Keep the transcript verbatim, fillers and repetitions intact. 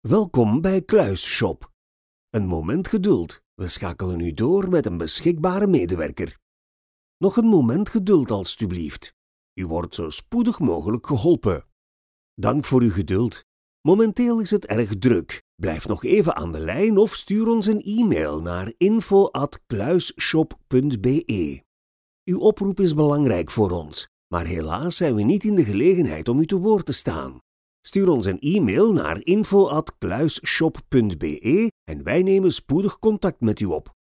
Welkom bij Kluisshop. Een moment geduld. We schakelen u door met een beschikbare medewerker. Nog een moment geduld, alstublieft. U wordt zo spoedig mogelijk geholpen. Dank voor uw geduld. Momenteel is het erg druk. Blijf nog even aan de lijn of stuur ons een e-mail naar info at kluisshop punt be. Uw oproep is belangrijk voor ons, maar helaas zijn we niet in de gelegenheid om u te woord te staan. Stuur ons een e-mail naar info at kluisshop punt be en wij nemen spoedig contact met u op.